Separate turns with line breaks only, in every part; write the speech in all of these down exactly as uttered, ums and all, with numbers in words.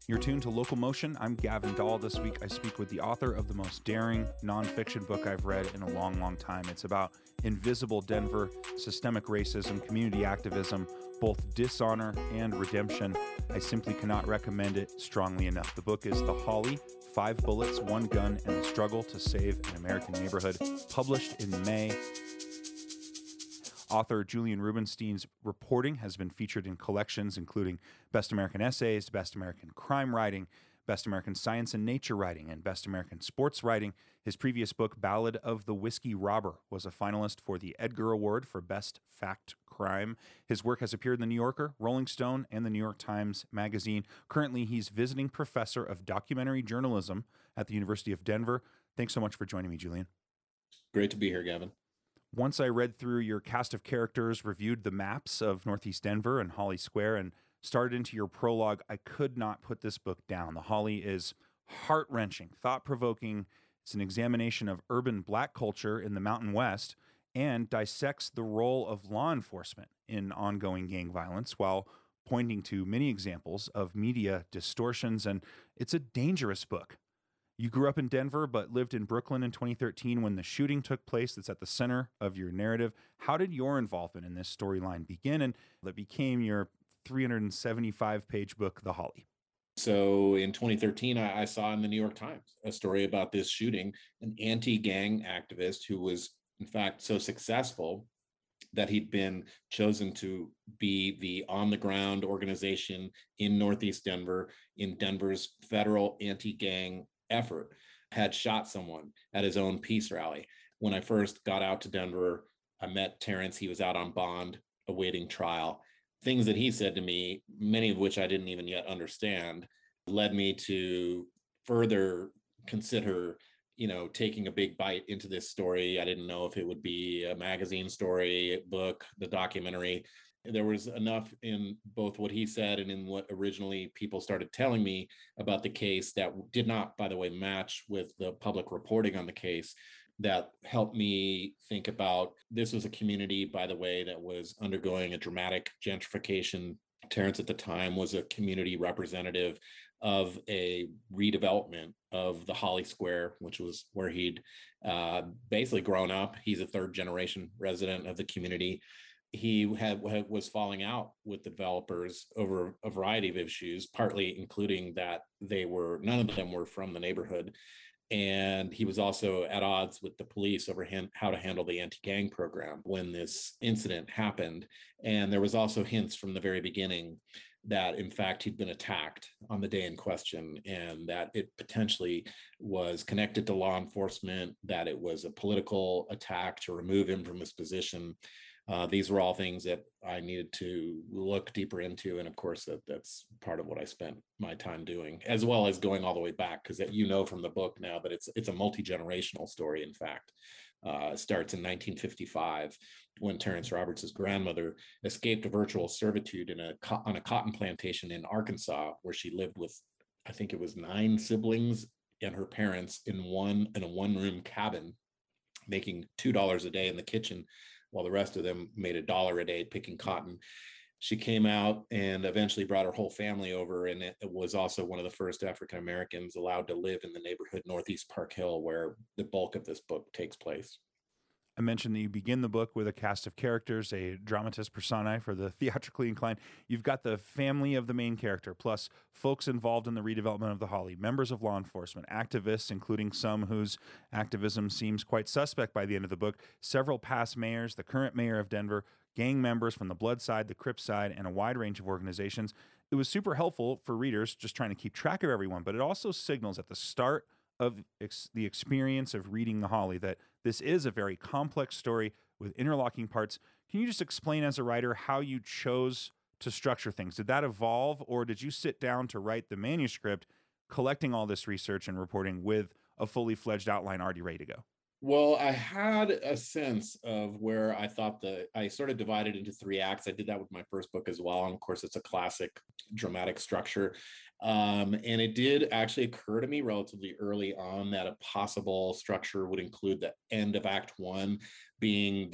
You're tuned to Local Motion. I'm Gavin Dahl. This week I speak with the author of the most daring nonfiction book I've read in a long, long time. It's about invisible Denver, systemic racism, community activism, both dishonor and redemption. I simply cannot recommend it strongly enough. The book is The Holly, Five Bullets, One Gun, and the Struggle to Save an American Neighborhood, published in May. Author Julian Rubenstein's reporting has been featured in collections including Best American Essays, Best American Crime Writing, Best American Science and Nature Writing, and Best American Sports Writing. His previous book, Ballad of the Whiskey Robber, was a finalist for the Edgar Award for Best Fact Crime. His work has appeared in The New Yorker, Rolling Stone, and the New York Times Magazine. Currently, he's visiting professor of documentary journalism at the University of Denver. Thanks so much for joining me, Julian.
Great to be here, Gavin.
Once I read through your cast of characters, reviewed the maps of Northeast Denver and Holly Square, and started into your prologue, I could not put this book down. The Holly is heart-wrenching, thought-provoking. It's an examination of urban black culture in the Mountain West and dissects the role of law enforcement in ongoing gang violence while pointing to many examples of media distortions, and it's a dangerous book. You grew up in Denver, but lived in Brooklyn in twenty thirteen when the shooting took place. That's at the center of your narrative. How did your involvement in this storyline begin, and that became your three hundred seventy-five page book, The Holly?
So in twenty thirteen, I, I saw in the New York Times a story about this shooting, an anti-gang activist who was, in fact, so successful that he'd been chosen to be the on-the-ground organization in Northeast Denver, in Denver's federal anti-gang effort, had shot someone at his own peace rally. When I first got out to Denver, I met Terrence. He was out on bond awaiting trial. Things that he said to me, many of which I didn't even yet understand, led me to further consider, you know, taking a big bite into this story. I didn't know if it would be a magazine story, book, the documentary. There was enough in both what he said and in what originally people started telling me about the case that did not, by the way, match with the public reporting on the case, that helped me think about this was a community, by the way, that was undergoing a dramatic gentrification. Terrence at the time was a community representative of a redevelopment of the Holly Square, which was where he'd uh, basically grown up. He's a third generation resident of the community. He had was falling out with developers over a variety of issues, partly including that they were, none of them were from the neighborhood. And he was also at odds with the police over hand, how to handle the anti-gang program when this incident happened. And there was also hints from the very beginning that, in fact, he'd been attacked on the day in question, and that it potentially was connected to law enforcement, that it was a political attack to remove him from his position. Uh, these were all things that I needed to look deeper into. And of course, that, that's part of what I spent my time doing, as well as going all the way back, because you know from the book now that it's it's a multi-generational story, in fact. Uh, it starts in nineteen fifty-five when Terrence Roberts' grandmother escaped a virtual servitude in a on a cotton plantation in Arkansas, where she lived with, I think it was nine siblings and her parents in one in a one-room cabin, making two dollars a day in the kitchen, while the rest of them made a dollar a day picking cotton. She came out and eventually brought her whole family over, and it was also one of the first African Americans allowed to live in the neighborhood Northeast Park Hill, where the bulk of this book takes place.
I mentioned that you begin the book with a cast of characters, a dramatis personae for the theatrically inclined. You've got the family of the main character, plus folks involved in the redevelopment of the Holly, members of law enforcement, activists, including some whose activism seems quite suspect by the end of the book, several past mayors, the current mayor of Denver, gang members from the Blood side, the Crip side, and a wide range of organizations. It was super helpful for readers just trying to keep track of everyone, but it also signals at the start of ex- the experience of reading The Holly that this is a very complex story with interlocking parts. Can you just explain as a writer how you chose to structure things? Did that evolve, or did you sit down to write the manuscript, collecting all this research and reporting with a fully fledged outline already ready to go?
Well, I had a sense of where I thought the, I sort of divided into three acts. I did that with my first book as well. And of course, it's a classic dramatic structure. Um, and it did actually occur to me relatively early on that a possible structure would include the end of Act One being the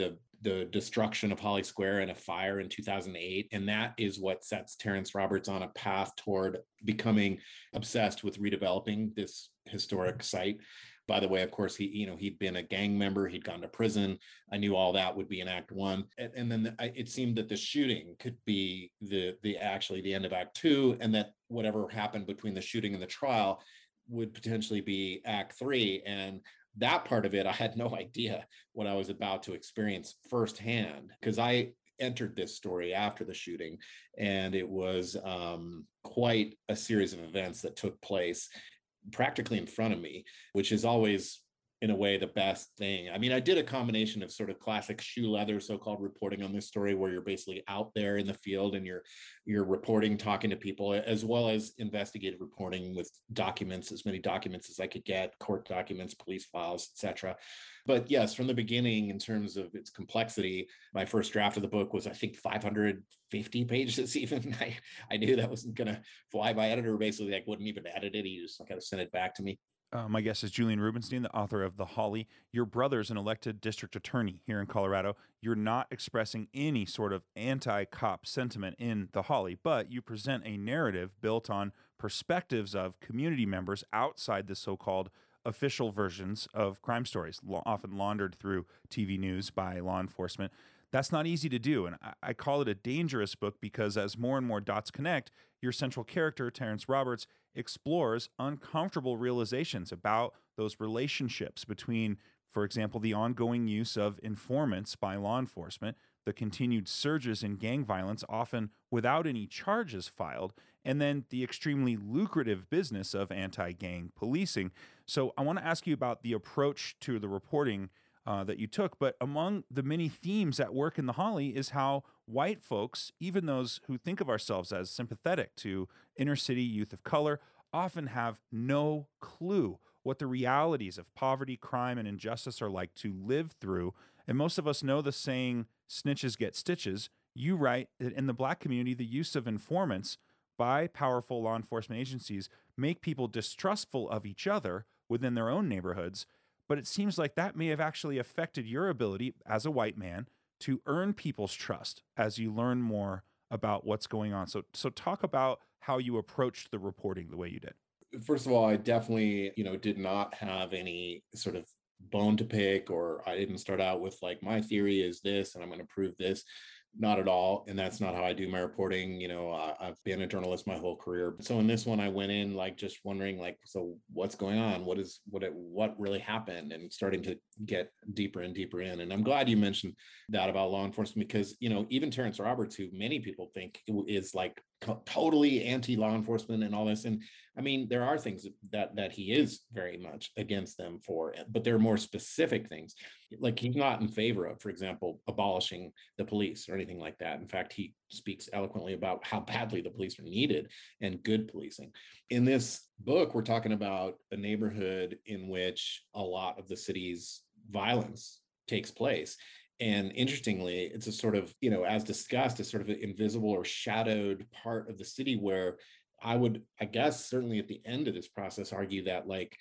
the destruction of Holly Square in a fire in two thousand eight. And that is what sets Terrence Roberts on a path toward becoming obsessed with redeveloping this historic site. By the way, of course, he, you know, he'd been a gang member, he'd gone to prison. I knew all that would be in Act One, and, and then the, it seemed that the shooting could be the the actually the end of Act Two, and that whatever happened between the shooting and the trial would potentially be Act Three. And that part of it, I had no idea what I was about to experience firsthand, because I entered this story after the shooting, and it was um, quite a series of events that took place practically in front of me, which is always in a way the best thing. I mean, I did a combination of sort of classic shoe leather so-called reporting on this story, where you're basically out there in the field and you're you're reporting, talking to people, as well as investigative reporting with documents, as many documents as I could get, court documents, police files, et cetera. But yes, from the beginning, in terms of its complexity, my first draft of the book was, I think, five hundred fifty pages even. I, I knew that wasn't going to fly. My editor basically like wouldn't even edit it. He just kind of sent it back to me.
Uh, my guest is Julian Rubenstein, the author of The Holly. Your brother's an elected district attorney here in Colorado. You're not expressing any sort of anti-cop sentiment in The Holly, but you present a narrative built on perspectives of community members outside the so-called official versions of crime stories, lo- often laundered through T V news by law enforcement. That's not easy to do, and I, I call it a dangerous book because as more and more dots connect, your central character, Terrence Roberts, explores uncomfortable realizations about those relationships between, for example, the ongoing use of informants by law enforcement, the continued surges in gang violence, often without any charges filed, and then the extremely lucrative business of anti-gang policing. So I want to ask you about the approach to the reporting uh, that you took, but among the many themes at work in The Holly is how white folks, even those who think of ourselves as sympathetic to inner city youth of color, often have no clue what the realities of poverty, crime, and injustice are like to live through. And most of us know the saying, snitches get stitches. You write that in the Black community, the use of informants by powerful law enforcement agencies make people distrustful of each other within their own neighborhoods. But it seems like that may have actually affected your ability as a white man to earn people's trust as you learn more about what's going on. So, so talk about how you approached the reporting the way you did.
First of all, I definitely, you know, did not have any sort of bone to pick, or I didn't start out with like, my theory is this, and I'm going to prove this. Not at all. And that's not how I do my reporting. You know, I, I've been a journalist my whole career. So in this one, I went in like just wondering, like, so what's going on? What is what it, what really happened? And starting to get deeper and deeper in. And I'm glad you mentioned that about law enforcement, because, you know, even Terrence Roberts, who many people think is like totally anti-law enforcement and all this. And I mean, there are things that that he is very much against them for, but there are more specific things. Like he's not in favor of, for example, abolishing the police or anything like that. In fact, he speaks eloquently about how badly the police are needed and good policing. In this book, we're talking about a neighborhood in which a lot of the city's violence takes place. And interestingly, it's a sort of, you know, as discussed, a sort of an invisible or shadowed part of the city where I would, I guess, certainly at the end of this process, argue that like,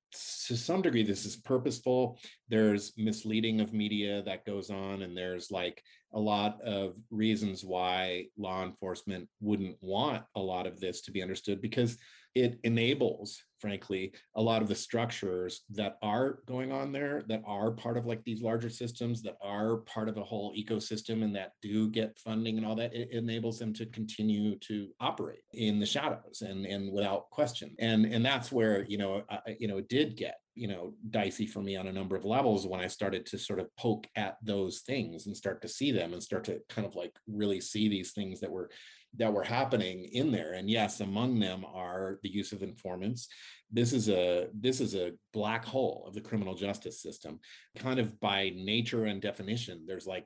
to some degree, this is purposeful. There's misleading of media that goes on, and there's like a lot of reasons why law enforcement wouldn't want a lot of this to be understood, because it enables, frankly, a lot of the structures that are going on there, that are part of like these larger systems, that are part of a whole ecosystem and that do get funding and all that. It enables them to continue to operate in the shadows and, and without question. And, and that's where, you know, I, you know, it did get, you know, dicey for me on a number of levels when I started to sort of poke at those things and start to see them and start to kind of like really see these things that were that were happening in there. And yes, among them are the use of informants. This is a this is a black hole of the criminal justice system. Kind of by nature and definition, there's like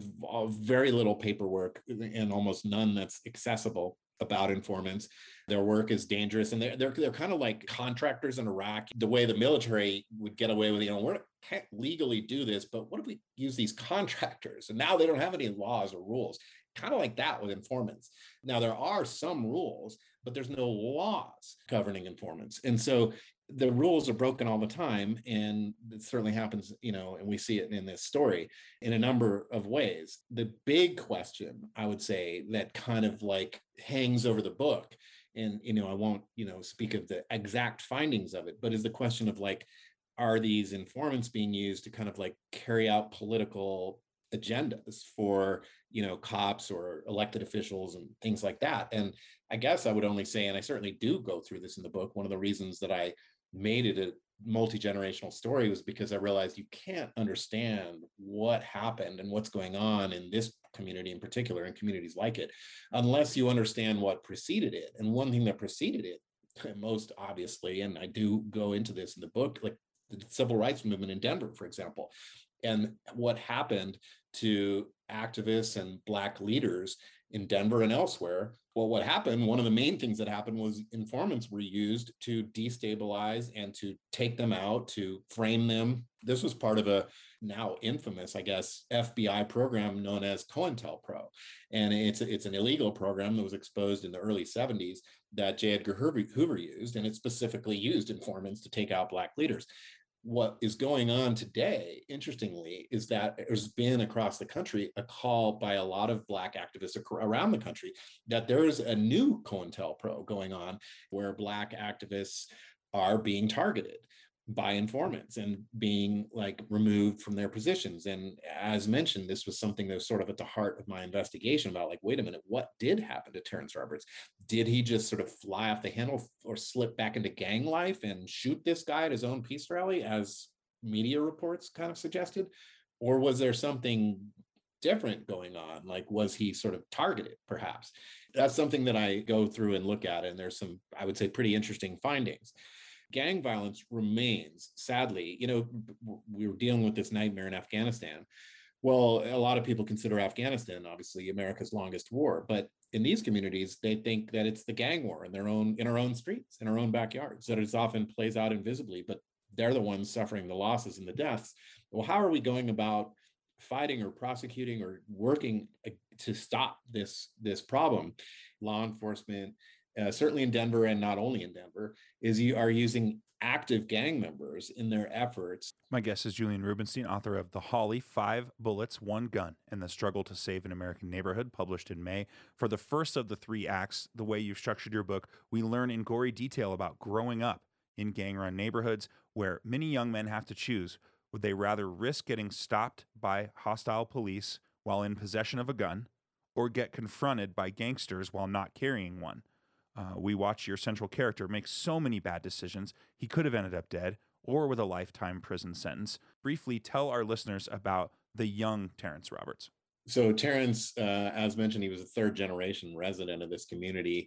very little paperwork and almost none that's accessible about informants. Their work is dangerous, and they're they're, they're kind of like contractors in Iraq. The way the military would get away with, you know, we can't legally do this, but what if we use these contractors? And now they don't have any laws or rules. Kind of like that with informants. Now, there are some rules, but there's no laws governing informants. And so the rules are broken all the time, and it certainly happens, you know, and we see it in this story in a number of ways. The big question, I would say, that kind of like hangs over the book, and you know, I won't, you know, speak of the exact findings of it, but is the question of like, are these informants being used to kind of like carry out political agendas for, you know, cops or elected officials and things like that? And I guess I would only say, and I certainly do go through this in the book, one of the reasons that I made it a multi-generational story was because I realized you can't understand what happened and what's going on in this community in particular, and communities like it, unless you understand what preceded it. And one thing that preceded it, most obviously, and I do go into this in the book, like the civil rights movement in Denver, for example, and what happened to activists and Black leaders in Denver and elsewhere. Well, what happened, one of the main things that happened was informants were used to destabilize and to take them out, to frame them. This was part of a now infamous, I guess, F B I program known as COINTELPRO. And it's, it's an illegal program that was exposed in the early seventies that J. Edgar Hoover, Hoover used, and it specifically used informants to take out Black leaders. What is going on today, interestingly, is that there's been across the country a call by a lot of Black activists around the country that there is a new COINTELPRO going on where Black activists are being targeted by informants and being like removed from their positions. And as mentioned, this was something that was sort of at the heart of my investigation about like, wait a minute, what did happen to Terrence Roberts? Did he just sort of fly off the handle or slip back into gang life and shoot this guy at his own peace rally, as media reports kind of suggested? Or was there something different going on? Like, was he sort of targeted, perhaps? That's something that I go through and look at, and there's some, I would say, pretty interesting findings. Gang violence remains, sadly, you know, we were dealing with this nightmare in Afghanistan. Well, a lot of people consider Afghanistan, obviously, America's longest war, but in these communities, they think that it's the gang war in their own, in our own streets, in our own backyards, that it often plays out invisibly, but they're the ones suffering the losses and the deaths. Well, how are we going about fighting or prosecuting or working to stop this, this problem? Law enforcement, Uh, certainly in Denver, and not only in Denver, is you are using active gang members in their efforts.
My guest is Julian Rubenstein, author of The Holly, Five Bullets, One Gun, and the Struggle to Save an American Neighborhood, published in May. For the first of the three acts, the way you've structured your book, we learn in gory detail about growing up in gang-run neighborhoods where many young men have to choose. Would they rather risk getting stopped by hostile police while in possession of a gun, or get confronted by gangsters while not carrying one? Uh, we watch your central character make so many bad decisions. He could have ended up dead or with a lifetime prison sentence. Briefly tell our listeners about the young Terrence Roberts.
So Terrence, uh, as mentioned, he was a third generation resident of this community.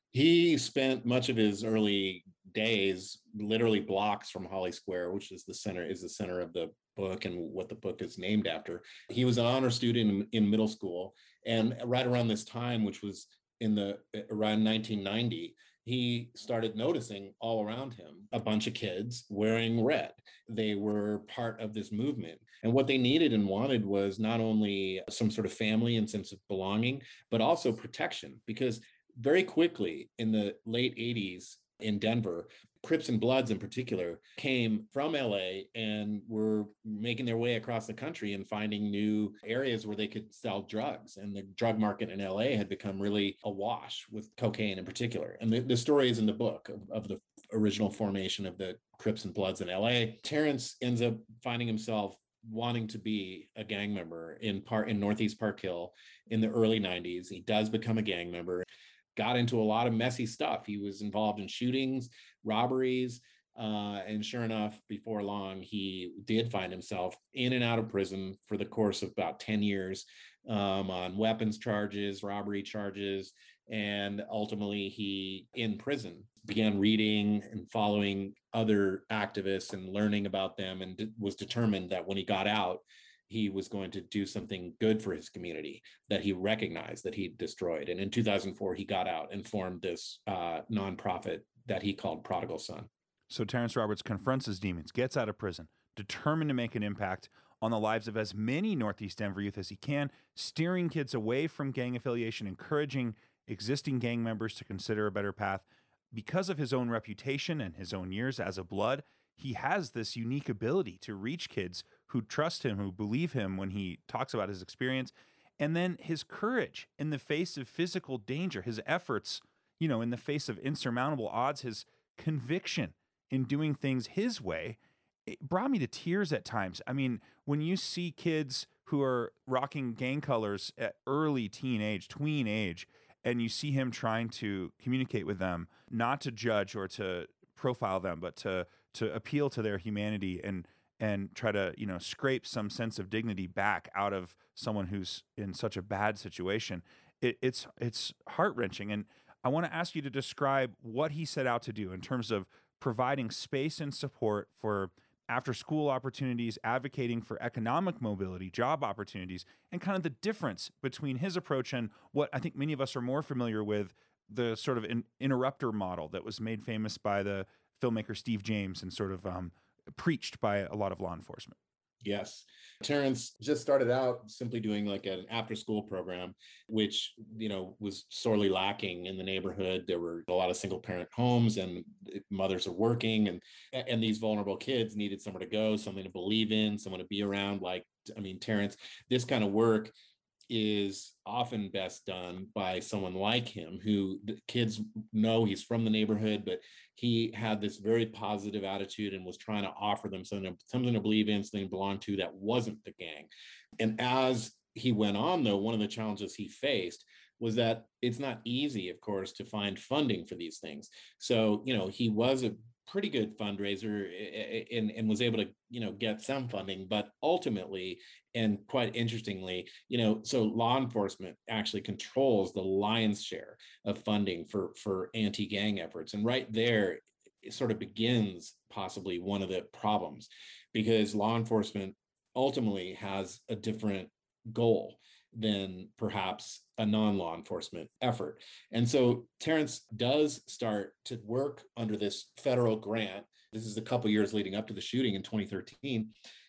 He spent much of his early days literally blocks from Holly Square, which is the center, is the center of the book and what the book is named after. He was an honor student in, in middle school. And right around this time, which was in the around nineteen ninety, he started noticing all around him a bunch of kids wearing red. They were part of this movement. And what they needed and wanted was not only some sort of family and sense of belonging, but also protection. Because very quickly in the late eighties in Denver, Crips and Bloods in particular came from L A and were making their way across the country and finding new areas where they could sell drugs. And the drug market in L A had become really awash with cocaine in particular. And the, the story is in the book of, of the original formation of the Crips and Bloods in L A. Terrence ends up finding himself wanting to be a gang member in part in Northeast Park Hill in the early nineties. He does become a gang member. Got into a lot of messy stuff. He was involved in shootings, robberies, uh, and sure enough, before long, he did find himself in and out of prison for the course of about ten years um, on weapons charges, robbery charges, and ultimately he, in prison, began reading and following other activists and learning about them, and d- was determined that when he got out, he was going to do something good for his community that he recognized that he destroyed. And in two thousand four, he got out and formed this uh, nonprofit that he called Prodigal Son.
So Terrence Roberts confronts his demons, gets out of prison, determined to make an impact on the lives of as many Northeast Denver youth as he can, steering kids away from gang affiliation, encouraging existing gang members to consider a better path. because of his own reputation and his own years as a Blood, he has this unique ability to reach kids who trust him, who believe him when he talks about his experience. And then his courage in the face of physical danger, his efforts, you know, in the face of insurmountable odds, his conviction in doing things his way, it brought me to tears at times. I mean, when you see kids who are rocking gang colors at early teenage, tween age, and you see him trying to communicate with them, not to judge or to profile them, but to to appeal to their humanity and and try to, you know, scrape some sense of dignity back out of someone who's in such a bad situation. It, it's it's heart-wrenching. And I want to ask you to describe what he set out to do in terms of providing space and support for after-school opportunities, advocating for economic mobility, job opportunities, and kind of the difference between his approach and what I think many of us are more familiar with, the sort of in, interrupter model that was made famous by the filmmaker Steve James and sort of um, preached by a lot of law enforcement.
Yes. Terrence just started out simply doing like an after school program, which, you know, was sorely lacking in the neighborhood. There were a lot of single parent homes and mothers are working, and, and these vulnerable kids needed somewhere to go, something to believe in, someone to be around. Like, I mean, Terrence, this kind of work is often best done by someone like him, who the kids know he's from the neighborhood, but he had this very positive attitude and was trying to offer them something, something to believe in, something to belong to that wasn't the gang. And as he went on, though, one of the challenges he faced was that it's not easy, of course, to find funding for these things. So, you know, he was a pretty good fundraiser and, and was able to, you know, get some funding, but ultimately, and quite interestingly, you know, so law enforcement actually controls the lion's share of funding for, for anti-gang efforts. And right there, it sort of begins possibly one of the problems, because law enforcement ultimately has a different goal than perhaps a non-law enforcement effort. And so Terrence does start to work under this federal grant. This is a couple years leading up to the shooting in twenty thirteen.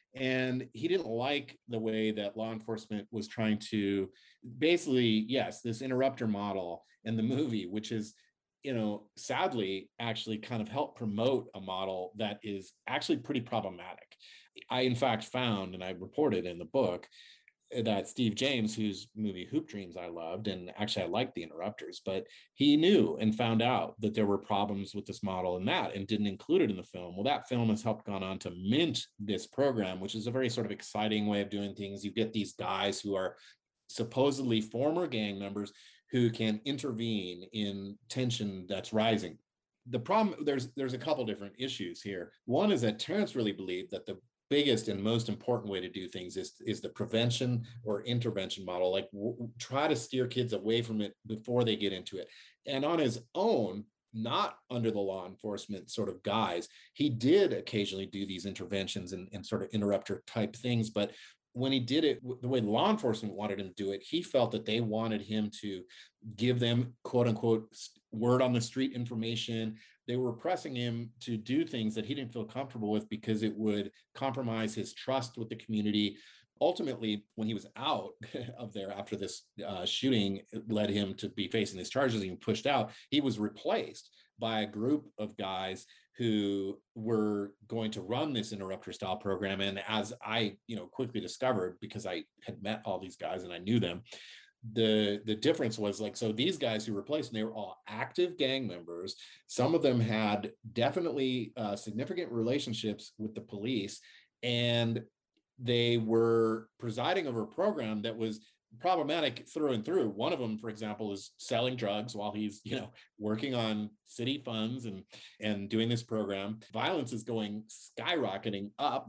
And he didn't like the way that law enforcement was trying to basically, yes, this interrupter model in the movie, which is, you know, sadly, actually kind of helped promote a model that is actually pretty problematic. I, in fact, found, and I reported in the book, that Steve James, whose movie Hoop Dreams I loved, and actually I liked The Interrupters, but he knew and found out that there were problems with this model and that, and didn't include it in the film. Well, that film has helped gone on to mint this program, which is a very sort of exciting way of doing things. You get these guys who are supposedly former gang members who can intervene in tension that's rising. The problem, there's there's a couple different issues here. One is that Terrence really believed that the biggest and most important way to do things is, is the prevention or intervention model, like w- try to steer kids away from it before they get into it. And on his own, not under the law enforcement sort of guise, he did occasionally do these interventions and, and sort of interrupter type things. But when he did it the way law enforcement wanted him to do it, he felt that they wanted him to give them, quote unquote, word on the street information. They were pressing him to do things that he didn't feel comfortable with because it would compromise his trust with the community. Ultimately, when he was out of there after this uh, shooting led him to be facing these charges and pushed out, he was replaced by a group of guys who were going to run this interrupter style program. And as I, you know, quickly discovered, because I had met all these guys and I knew them, the the difference was like, so these guys who replaced them, they were all active gang members. Some of them had definitely uh, significant relationships with the police, and they were presiding over a program that was problematic through and through. One of them, for example, is selling drugs while he's, you know, working on city funds and and doing this program. Violence is going skyrocketing up.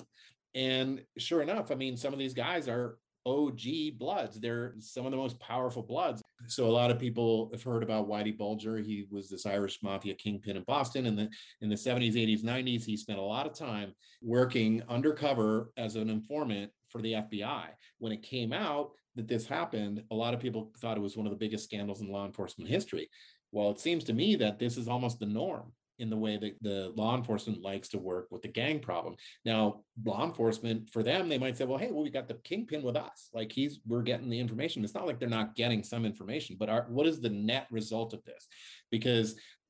And sure enough, I mean, some of these guys are O G Bloods. They're some of the most powerful Bloods. So a lot of people have heard about Whitey Bulger. He was this Irish mafia kingpin in Boston. And in the, in the seventies, eighties, nineties, he spent a lot of time working undercover as an informant for the F B I. When it came out that this happened, a lot of people thought it was one of the biggest scandals in law enforcement history. Well, it seems to me that this is almost the norm in the way that the law enforcement likes to work with the gang problem. Now, law enforcement, for them, they might say, well, hey, well, we got the kingpin with us. Like he's, we're getting the information. It's not like they're not getting some information, but our, what is the net result of this? Because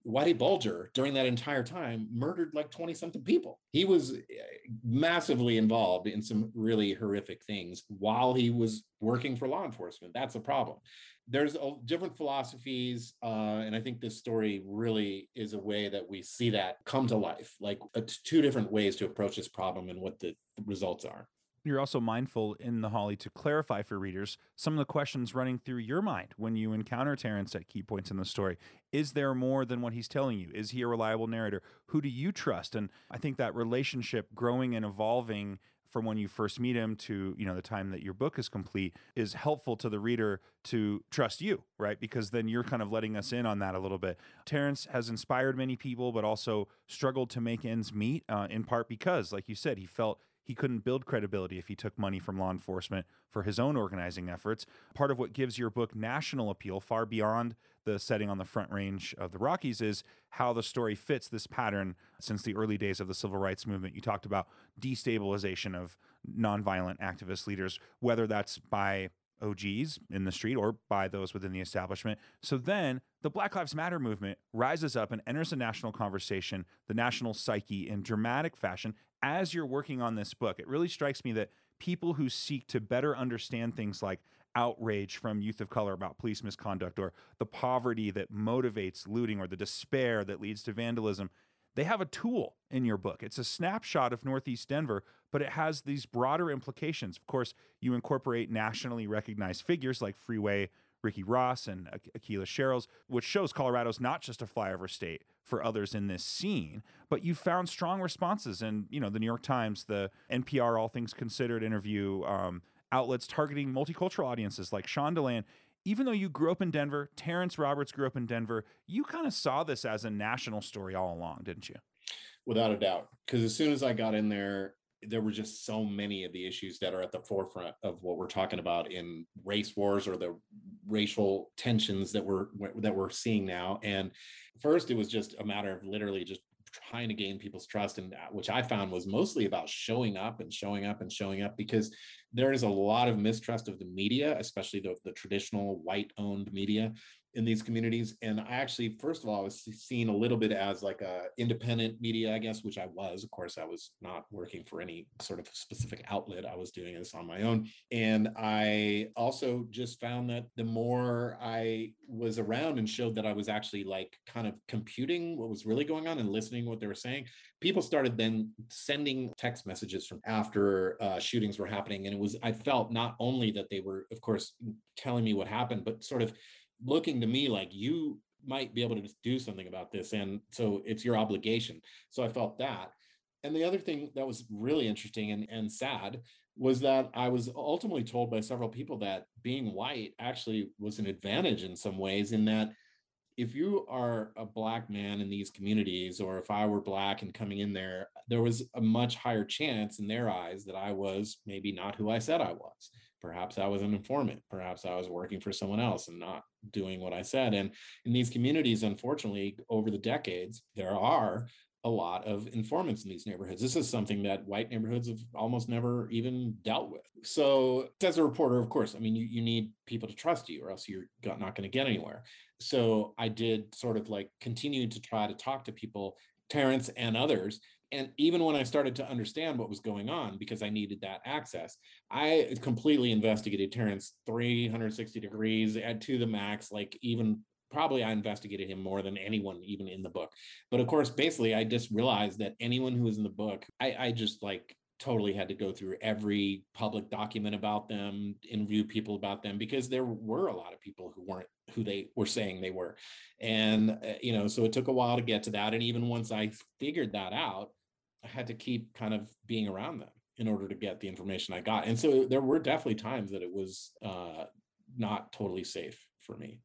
Whitey Bulger, during that entire time, murdered like twenty something people. He was massively involved in some really horrific things while he was working for law enforcement. That's a problem. There's a, different philosophies, uh, and I think this story really is a way that we see that come to life, like uh, two different ways to approach this problem and what the results are.
You're also mindful in The Holly to clarify for readers some of the questions running through your mind when you encounter Terrence at key points in the story. Is there more than what he's telling you? Is he a reliable narrator? Who do you trust? And I think that relationship growing and evolving from when you first meet him to, you know, the time that your book is complete is helpful to the reader to trust you, right? Because then you're kind of letting us in on that a little bit. Terrence has inspired many people, but also struggled to make ends meet, uh, in part because, like you said, he felt he couldn't build credibility if he took money from law enforcement for his own organizing efforts. Part of what gives your book national appeal far beyond the setting on the Front Range of the Rockies is how the story fits this pattern since the early days of the civil rights movement. You talked about destabilization of nonviolent activist leaders, whether that's by O Gs in the street or by those within the establishment. So then the Black Lives Matter movement rises up and enters the national conversation, the national psyche in dramatic fashion. As you're working on this book, it really strikes me that people who seek to better understand things like outrage from youth of color about police misconduct, or the poverty that motivates looting, or the despair that leads to vandalism, they have a tool in your book. It's a snapshot of Northeast Denver, but it has these broader implications. Of course, you incorporate nationally recognized figures like Freeway Ricky Ross and Akilah Sherrills, which shows Colorado's not just a flyover state for others in this scene, but you found strong responses. And, you know, the New York Times, the N P R All Things Considered interview, um, outlets targeting multicultural audiences like Shondaland. Even though you grew up in Denver, Terrence Roberts grew up in Denver, you kind of saw this as a national story all along, didn't you?
Without a doubt. Because as soon as I got in there, there were just so many of the issues that are at the forefront of what we're talking about in race wars, or the racial tensions that we're that we're seeing now. And first, it was just a matter of literally just trying to gain people's trust, and which I found was mostly about showing up and showing up and showing up, because there is a lot of mistrust of the media, especially the, the traditional white-owned media in these communities. And I actually, first of all, I was seen a little bit as like a independent media, I guess, which I was. Of course, I was not working for any sort of specific outlet. I was doing this on my own. And I also just found that the more I was around and showed that I was actually like kind of computing what was really going on and listening to what they were saying, people started then sending text messages from after uh, shootings were happening. And it was, I felt not only that they were, of course, telling me what happened, but sort of looking to me like, you might be able to do something about this. And so it's your obligation. So I felt that. And the other thing that was really interesting and, and sad was that I was ultimately told by several people that being white actually was an advantage in some ways, in that if you are a Black man in these communities, or if I were Black and coming in there, there was a much higher chance in their eyes that I was maybe not who I said I was. Perhaps I was an informant. Perhaps I was working for someone else and not doing what I said. And in these communities, unfortunately, over the decades, there are a lot of informants in these neighborhoods. This is something that white neighborhoods have almost never even dealt with. So as a reporter, of course, I mean, you, you need people to trust you, or else you're not going to get anywhere. So I did sort of like continue to try to talk to people, Terrence and others. And even when I started to understand what was going on, because I needed that access, I completely investigated Terrence three hundred sixty degrees at to the max. Like, even probably I investigated him more than anyone even in the book. But of course, basically, I just realized that anyone who was in the book, I, I just like totally had to go through every public document about them, interview people about them, because there were a lot of people who weren't who they were saying they were. And, uh, you know, so it took a while to get to that. And even once I figured that out, I had to keep kind of being around them in order to get the information I got. And so there were definitely times that it was uh, not totally safe for me.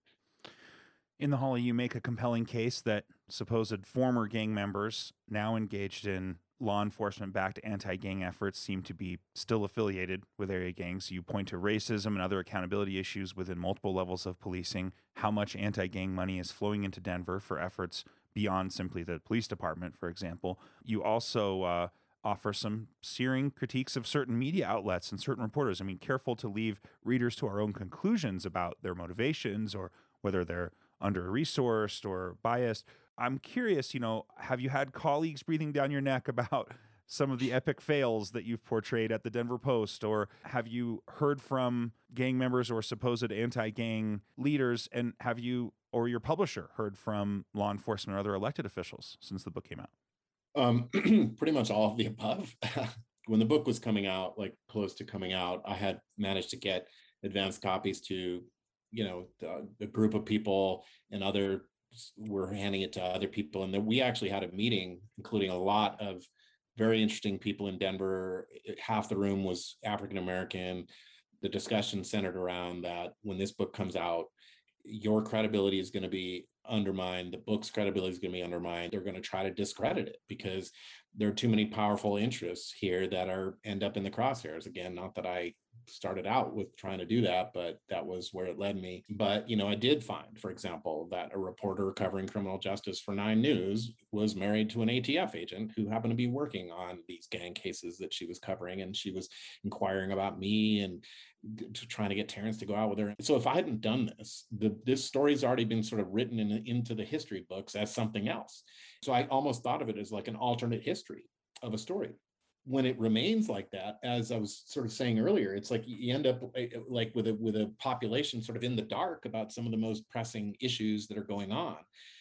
In The Holly, you make a compelling case that supposed former gang members now engaged in law enforcement-backed anti-gang efforts seem to be still affiliated with area gangs. You point to racism and other accountability issues within multiple levels of policing, how much anti-gang money is flowing into Denver for efforts beyond simply the police department, for example. You also uh, offer some searing critiques of certain media outlets and certain reporters. I mean, careful to leave readers to our own conclusions about their motivations or whether they're under-resourced or biased. I'm curious, you know, have you had colleagues breathing down your neck about some of the epic fails that you've portrayed at the Denver Post? Or have you heard from gang members or supposed anti-gang leaders? And have you or your publisher heard from law enforcement or other elected officials since the book came out?
Um, pretty much all of the above. When the book was coming out, like close to coming out, I had managed to get advanced copies to, you know, the, the group of people, and other were handing it to other people. And then we actually had a meeting, including a lot of very interesting people in Denver. Half the room was African-American. The discussion centered around that when this book comes out, your credibility is going to be undermined. The book's credibility is going to be undermined. They're going to try to discredit it because there are too many powerful interests here that are end up in the crosshairs. Again, not that I started out with trying to do that, but that was where it led me. But, you know, I did find, for example, that a reporter covering criminal justice for Nine News was married to an A T F agent who happened to be working on these gang cases that she was covering. And she was inquiring about me and trying to get Terrence to go out with her. So if I hadn't done this, the, this story's already been sort of written in, into the history books as something else. So I almost thought of it as like an alternate history of a story. When it remains like that, as I was sort of saying earlier, it's like you end up like with a with a population sort of in the dark about some of the most pressing issues that are going on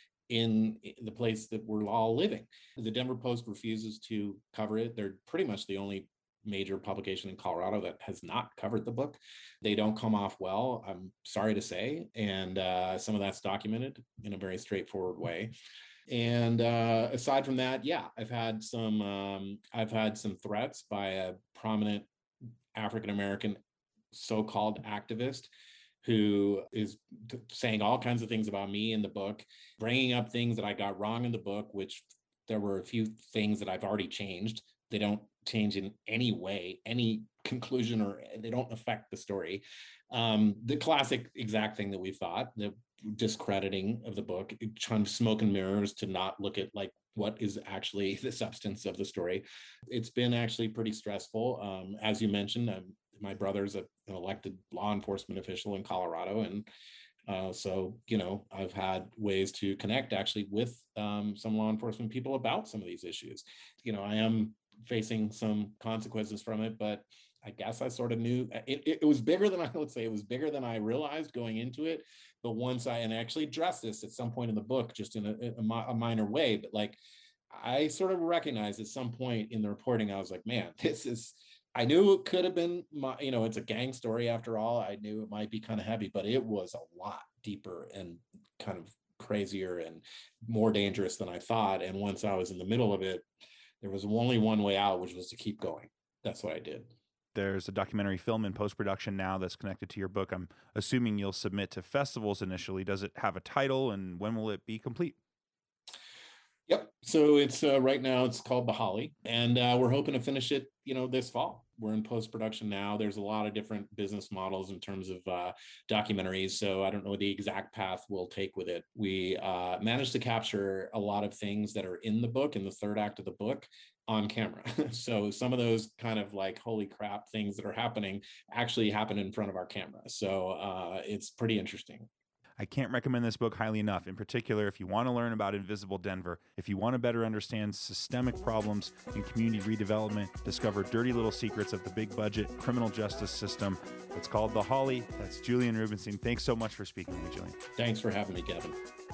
in the place that we're all living. The Denver Post refuses to cover it. They're pretty much the only major publication in Colorado that has not covered the book. They don't come off well, I'm sorry to say. And uh, some of that's documented in a very straightforward way. And uh, aside from that, yeah, I've had some um, I've had some threats by a prominent African-American so-called activist who is t- saying all kinds of things about me in the book, bringing up things that I got wrong in the book, which there were a few things that I've already changed. They don't change in any way, any conclusion, or they don't affect the story. Um, the classic exact thing that we thought, the discrediting of the book, trying to smoke and mirrors to not look at like what is actually the substance of the story. It's been actually pretty stressful. Um, as you mentioned, um, my brother's a, an elected law enforcement official in Colorado. And uh, so, you know, I've had ways to connect actually with um, some law enforcement people about some of these issues. You know, I am facing some consequences from it, but I guess I sort of knew it, it, it was bigger than I would say it was bigger than I realized going into it. But once I, and I actually addressed this at some point in the book, just in a, a, a minor way, but like I sort of recognized at some point in the reporting, I was like, man, this is, I knew it could have been, my, you know, it's a gang story after all. I knew it might be kind of heavy, but it was a lot deeper and kind of crazier and more dangerous than I thought. And once I was in the middle of it, there was only one way out, which was to keep going. That's what I did.
There's a documentary film in post-production now that's connected to your book. I'm assuming you'll submit to festivals initially. Does it have a title, and when will it be complete?
Yep. So it's uh, right now it's called The Holly, and uh, we're hoping to finish it, you know, this fall. We're in post-production now. There's a lot of different business models in terms of uh, documentaries. So I don't know the exact path we'll take with it. We uh, managed to capture a lot of things that are in the book, in the third act of the book, on camera. So some of those kind of like, holy crap, things that are happening actually happen in front of our camera. So uh, it's pretty interesting.
I can't recommend this book highly enough. In particular, if you want to learn about Invisible Denver, if you want to better understand systemic problems in community redevelopment, discover dirty little secrets of the big budget criminal justice system. It's called The Holly. That's Julian Rubinstein. Thanks so much for speaking with me, Julian.
Thanks for having me, Kevin.